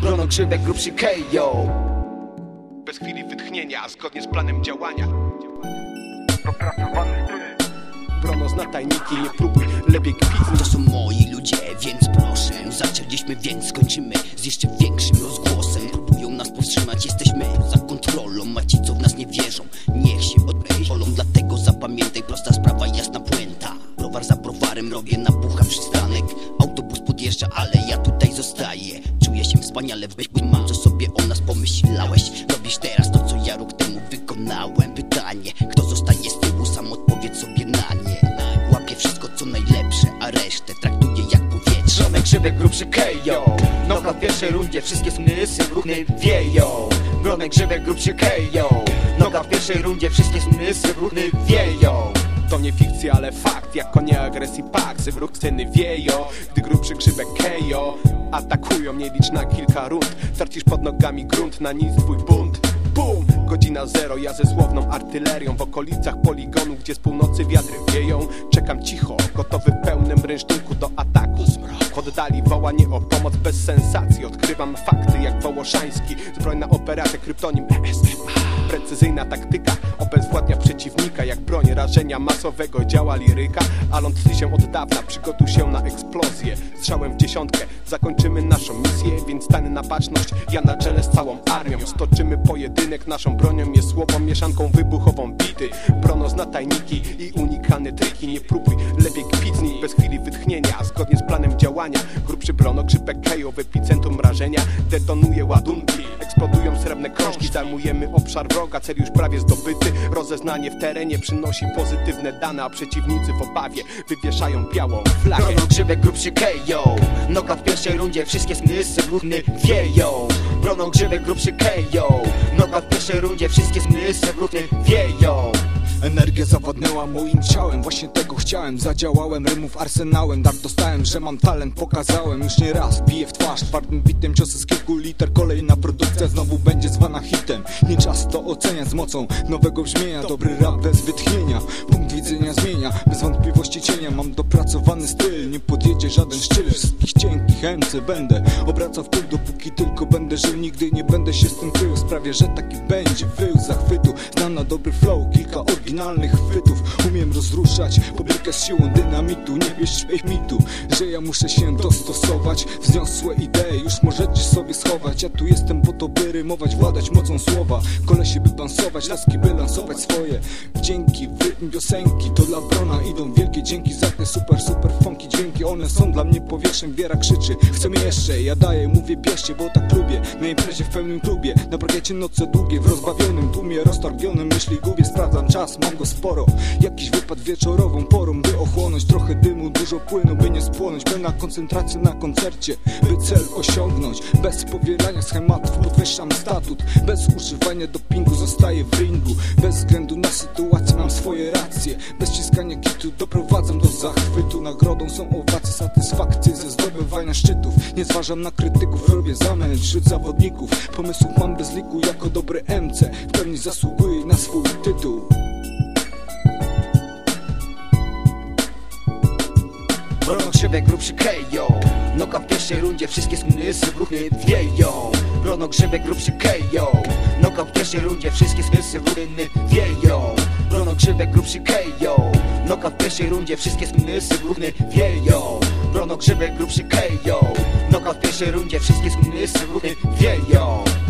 Brono grzybek, grubszy KO. Bez chwili wytchnienia, zgodnie z planem działania. Dopracowany styl. Brono zna tajniki, nie próbuj, lepiej kpić. To są moi ludzie, więc proszę. Zaczęliśmy, więc skończymy z jeszcze większym rozgłosem. Próbują nas powstrzymać, jesteśmy za kontrolą. A ci, co w nas nie wierzą, niech się odpolą. Dlatego zapamiętaj, prosta sprawa, jasna puenta. Browar za browarem, robię na bucha przystanek. Autobus podjeżdża, ale ja tutaj zostaję. Czuję się wspaniale, mam, co sobie o nas pomyślałeś. Robisz teraz to, co ja rok temu wykonałem. Pytanie, kto zostaje z tyłu, sam odpowiedz sobie na nie. Łapię wszystko, co najlepsze, a resztę traktuję jak powietrze. Brono grzybek, grubszy KO. Noga w pierwszej rundzie, wszystkie zmysły ruchny wieją. Brono grzybek, grubszy KO. Noga w pierwszej rundzie, wszystkie zmysły ruchny wieją. To nie fikcja, ale fakt, jak konie agresji pak. Wróg sceny wieją, gdy grubszy grzybek KO atakują, nie licz na kilka rund. Tracisz pod nogami grunt, na nic twój bunt. Bum! Godzina zero, ja ze słowną artylerią. W okolicach poligonu, gdzie z północy wiatry wieją. Czekam cicho, gotowy pełnym rynsztunku do ataku. Zmrok oddali wołanie o pomoc bez sensacji. Odkrywam fakty jak wołoszański. Zbrojna operacja, kryptonim ESMA. Precyzyjna taktyka obezwładnia przeciwnika. Jak broń rażenia masowego działa liryka. A lądzi się od dawna, przygotuj się na eksplozję. Strzałem w dziesiątkę, zakończymy naszą misję. Więc stanę na baczność, ja na czele z całą armią. Stoczymy pojedynek, naszą bronią jest słowo, mieszanką wybuchową bity. Brono zna tajniki i unikalne triki. Nie próbuj, lepiej kpić z nich bez chwili wytchnienia. Zgodnie z planem działania, grubszy brono grzybek KO w epicentrum rażenia. Detonuje ładunki, eksplodują srebrne krążki. Zajmujemy obszar wroga, cel już prawie zdobyty. Rozeznanie w terenie przynosi pozytywne dane, a przeciwnicy w obawie wywieszają białą flagę. Brono grzybek, grubszy KO. Noga w pierwszej rundzie, wszystkie zmysły ruchny wieją. Brono grzybek, grubszy KO. Noga w pierwszej rundzie, wszystkie zmysły ruchny wieją. Energia zawładnęła moim ciałem, właśnie tego chciałem. Zadziałałem, rymów arsenałem, dar dostałem, że mam talent, pokazałem. Już nie raz biję w twarz twardym bitem, ciosy z kilku liter. Kolejna produkcja znowu będzie zwana hitem. Nie czas to oceniać z mocą nowego brzmienia. Dobry rap bez wytchnienia, punkt widzenia zmienia. Bez wątpliwości cienia, mam dopracowany styl. Nie podjedzie żaden szczyl, wszystkich cienkich MC będę obracał w tył, dopóki tylko będę żył. Nigdy nie będę się z tym krył, sprawię, że taki będzie wył zachwytu. Znam na dobry flow, kilka oryginalnych chwytów. Umiem rozruszać pobrykę z siłą dynamitu. Nie wieść w mitu, że ja muszę się dostosować. Wzniosłe idee już możecie sobie schować. Ja tu jestem po to, by rymować, władać mocą słowa. Kolesie by bansować, laski by lansować swoje dzięki w rytm piosenki. To dla Brona idą wielkie dzięki za te super funky dźwięki. One są dla mnie powietrzem, wiera krzyczy chcemy jeszcze, ja daję, mówię bierzcie, bo tak lubię. Na imprezie w pełnym klubie, na parkiecie noce długie. W rozbawionym tłumie, roztargionym myśli gubię. Sprawdzam czas, mam go sporo. Jakiś wypad wieczorową porą, by ochłonąć. Trochę dymu, dużo płynu, by nie spłonąć. Pełna koncentracja na koncercie, by cel osiągnąć. Bez powielania schematów podwyższam statut. Bez używania dopingu zostaję w ringu. Bez względu na sytuację mam swoje racje. Bez ściskania kitu doprowadzam do zachwytu. Nagrodą są owacje, satysfakcje ze zdobywania szczytów. Nie zważam na krytyków, robię zamęt wśród zawodników. Pomysłów mam bez liku, jako dobry MC w pełni zasługuję na swój tytuł. Brono grzybek, grubszy KO. Noga w pierwszej rundzie, wszystkie zmysły ruchny wieją. Brono grzybek, grubszy KO. Noga w pierwszej rundzie, wszystkie zmysły ruchny wieją. Brono grzybek, grubszy KO. Noga w pierwszej rundzie, wszystkie zmysły ruchny wieją. Brono grzybek, grubszy KO. Noga w pierwszej rundzie, wszystkie zmysły ruchny wieją.